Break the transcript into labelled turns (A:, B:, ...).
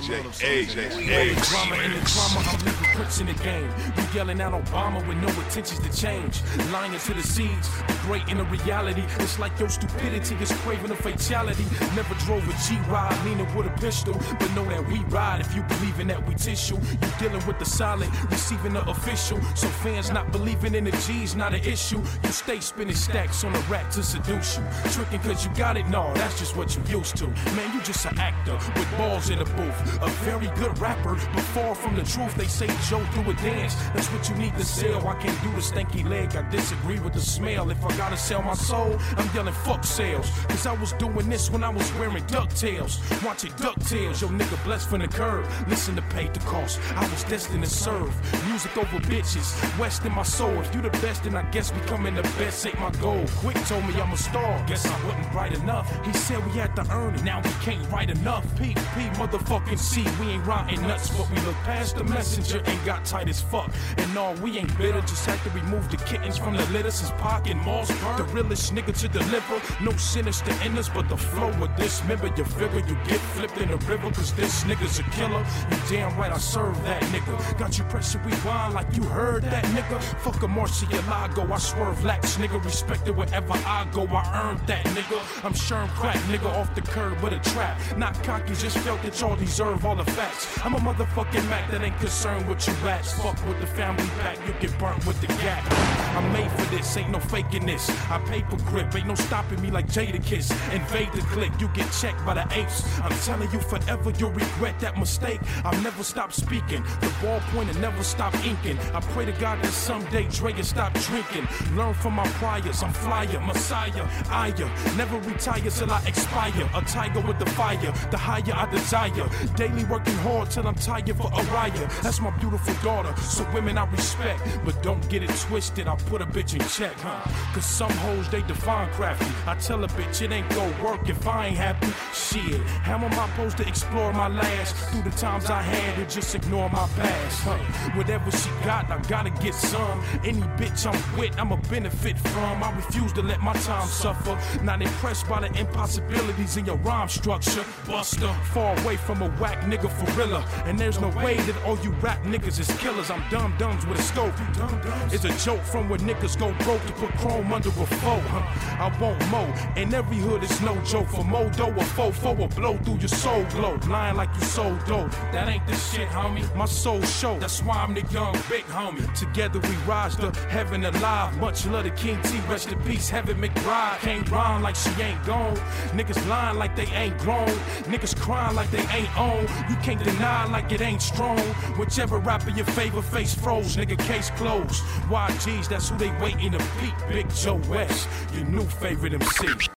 A: Drama in the drama, I'm leaving prints in the game. You yelling out Obama with no intentions to change. Lying to the seeds, the great in the reality. It's like your stupidity is craving a fatality. Never drove a G-Ride, leaning with a pistol. But know that we ride if you believe in that we tissue. You dealing with the solid, receiving the official. So fans not believing in the G's not an issue. You stay spinning stacks on a rack to seduce you. Tricking cause you got it, no, that's just what you used to. Man, you just an actor with balls in the booth. A very good rapper, but far from the truth. They say Joe do a dance, that's what you need to sell. I can't do the stanky leg, I disagree with the smell. If I gotta sell my soul, I'm yelling fuck sales. Cause I was doing this when I was wearing DuckTales. Watching DuckTales, yo nigga blessed from the curb. Listen to Pay the Cost, I was destined to serve. Music over bitches, West in my soul. If you the best, then I guess becoming the best ain't my goal. Quick told me I'm a star, guess I wasn't bright enough. He said we had to earn it, now we can't write enough. P motherfucking C, we ain't rotten nuts, but we look past the messenger and got tight as fuck. And no, we ain't bitter, just had to remove the kittens from the litter since Pac and Moss burn. The realest nigga to deliver, no sinister in us, but the flow with this. Remember your figure, you get flipped in the river, cause this nigga's a killer. You damn right I serve that nigga. Got you pressure rewind like you heard that nigga. Fuck a Murcielago, I swerve lax nigga. Respected wherever I go, I earned that nigga. I'm sure crack nigga off the curb with a trap. Not cocky, just felt that y'all deserve all the facts. I'm a motherfucking Mac that ain't concerned with you rats. Fuck with the family pack, you get burnt with the gap. I'm made for this, ain't no faking this. I paper grip, ain't no stopping me like Jadakiss. Invade the click, you get checked by the apes. I'm telling you forever, you'll regret that mistake. I'll never stop speaking, the ballpoint and never stop inking. I pray to God that someday Dre will stop drinking. Learn from my priors, I'm flyer, messiah, Aya. Never retire till I expire. A tiger with the fire, the higher I desire. Daily working hard till I'm tired for a riot. That's my beautiful daughter, so women I respect. But don't get it twisted, I put a bitch in check, Cause some hoes they define crafty. I tell a bitch it ain't gon' work if I ain't happy. Shit, how am I supposed to explore my last? Through the times I had to just ignore my past, Whatever she got, I gotta get some. Any bitch I'm with, I'ma benefit from. I refuse to let my time suffer. Not impressed by the impossibilities in your rhyme structure. Buster, far away from a whack nigga for real. And there's no way that all you rap niggas is killers. I'm dumb-dumbs with a scope. It's a joke from where niggas go broke to put chrome under a foe, I won't mow. In every hood it's no joke. For Modo or Fofo will blow through your soul glow. Lying like you so dope. That ain't the shit, homie. My soul show. That's why I'm the young big homie. Together we rise to heaven alive. Much love to King T. Rest in peace, Heaven McBride. Can't rhyme like she ain't gone. Niggas lying like they ain't grown. Niggas crying like they ain't on. You can't deny like it ain't strong. Whichever rapper your favorite face froze. Nigga case closed. YGs, that's who they waiting to beat. Big Joe West, your new favorite MC.